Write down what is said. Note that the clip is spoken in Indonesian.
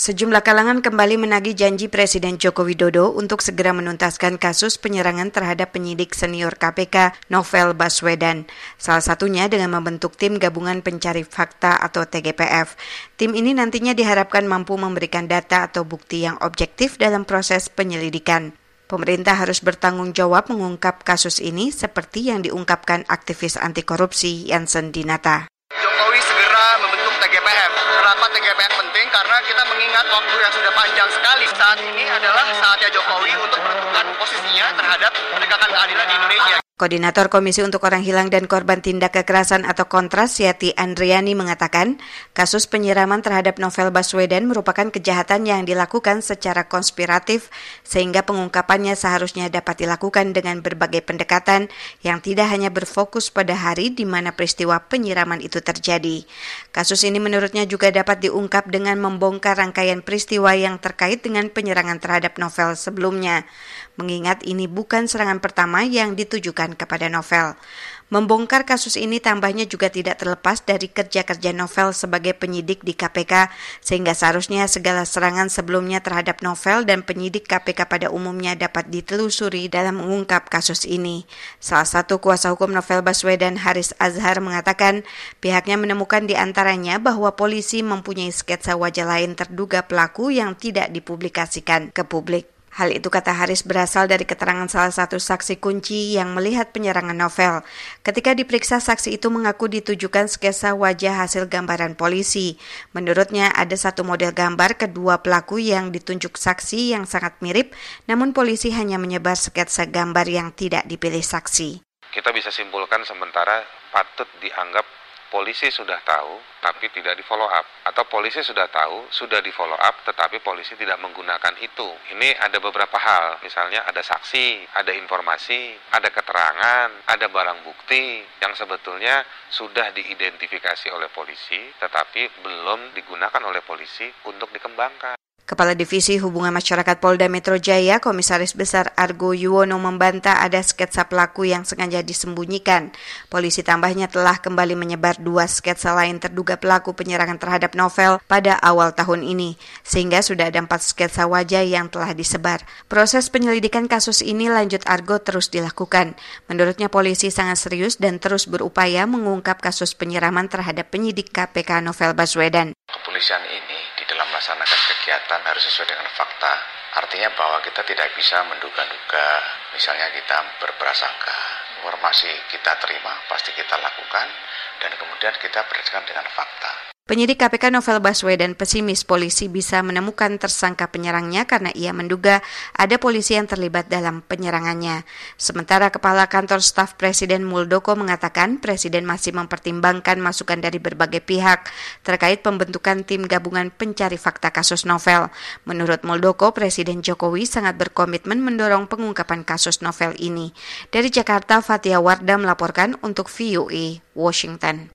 Sejumlah kalangan kembali menagih janji Presiden Joko Widodo untuk segera menuntaskan kasus penyerangan terhadap penyidik senior KPK Novel Baswedan. Salah satunya dengan membentuk Tim Gabungan Pencari Fakta atau TGPF. Tim ini nantinya diharapkan mampu memberikan data atau bukti yang objektif dalam proses penyelidikan. Pemerintah harus bertanggung jawab mengungkap kasus ini seperti yang diungkapkan aktivis anti korupsi Yansen Dinata. Jokowi segera membentuk TGPF. Kenapa TGPF penting? Karena kita mengingat waktu yang sudah panjang sekali. Saat ini adalah saatnya Jokowi untuk menentukan posisinya terhadap penegakan keadilan di Indonesia. Koordinator Komisi untuk Orang Hilang dan Korban Tindak Kekerasan atau Kontras, Yati Andriani mengatakan, kasus penyiraman terhadap Novel Baswedan merupakan kejahatan yang dilakukan secara konspiratif, sehingga pengungkapannya seharusnya dapat dilakukan dengan berbagai pendekatan yang tidak hanya berfokus pada hari di mana peristiwa penyiraman itu terjadi. Kasus ini menurutnya juga dapat diungkap dengan membongkar rangkaian peristiwa yang terkait dengan penyerangan terhadap Novel sebelumnya. Mengingat ini bukan serangan pertama yang ditujukan kepada Novel. Membongkar kasus ini tambahnya juga tidak terlepas dari kerja-kerja Novel sebagai penyidik di KPK, sehingga seharusnya segala serangan sebelumnya terhadap Novel dan penyidik KPK pada umumnya dapat ditelusuri dalam mengungkap kasus ini. Salah satu kuasa hukum Novel Baswedan, Haris Azhar, mengatakan pihaknya menemukan di antaranya bahwa polisi mempunyai sketsa wajah lain terduga pelaku yang tidak dipublikasikan ke publik. Hal itu, kata Haris, berasal dari keterangan salah satu saksi kunci yang melihat penyerangan Novel. Ketika diperiksa, saksi itu mengaku ditujukan sketsa wajah hasil gambaran polisi. Menurutnya, ada satu model gambar kedua pelaku yang ditunjuk saksi yang sangat mirip, namun polisi hanya menyebar sketsa gambar yang tidak dipilih saksi. Kita bisa simpulkan sementara patut dianggap polisi sudah tahu, tapi tidak di-follow up. Atau polisi sudah tahu, sudah di-follow up, tetapi polisi tidak menggunakan itu. Ini ada beberapa hal, misalnya ada saksi, ada informasi, ada keterangan, ada barang bukti yang sebetulnya sudah diidentifikasi oleh polisi, tetapi belum digunakan oleh polisi untuk dikembangkan. Kepala Divisi Hubungan Masyarakat Polda Metro Jaya, Komisaris Besar Argo Yuwono membantah ada sketsa pelaku yang sengaja disembunyikan. Polisi tambahnya telah kembali menyebar 2 sketsa lain terduga pelaku penyerangan terhadap Novel pada awal tahun ini, sehingga sudah ada 4 sketsa wajah yang telah disebar. Proses penyelidikan kasus ini, lanjut Argo, terus dilakukan. Menurutnya polisi sangat serius dan terus berupaya mengungkap kasus penyiraman terhadap penyidik KPK Novel Baswedan. Kepolisian ini di dalam melaksanakan kegiatan harus sesuai dengan fakta. Artinya bahwa kita tidak bisa menduga-duga, misalnya kita berprasangka. Informasi kita terima, pasti kita lakukan, dan kemudian kita berdasarkan dengan fakta. Penyidik KPK Novel Baswedan pesimis polisi bisa menemukan tersangka penyerangnya karena ia menduga ada polisi yang terlibat dalam penyerangannya. Sementara Kepala Kantor Staf Presiden Muldoko mengatakan Presiden masih mempertimbangkan masukan dari berbagai pihak terkait pembentukan Tim Gabungan Pencari Fakta kasus Novel. Menurut Muldoko, Presiden Jokowi sangat berkomitmen mendorong pengungkapan kasus Novel ini. Dari Jakarta, Fatia Wardah melaporkan untuk VOA Washington.